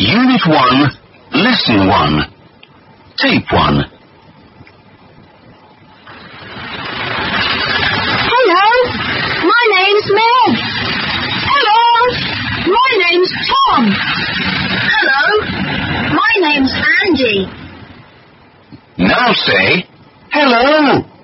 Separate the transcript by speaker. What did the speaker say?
Speaker 1: Unit 1, Lesson 1. Tape 1.
Speaker 2: Hello, my name's Meg. Hello, my name's Tom. Hello, my name's Andy.
Speaker 1: Now say, hello.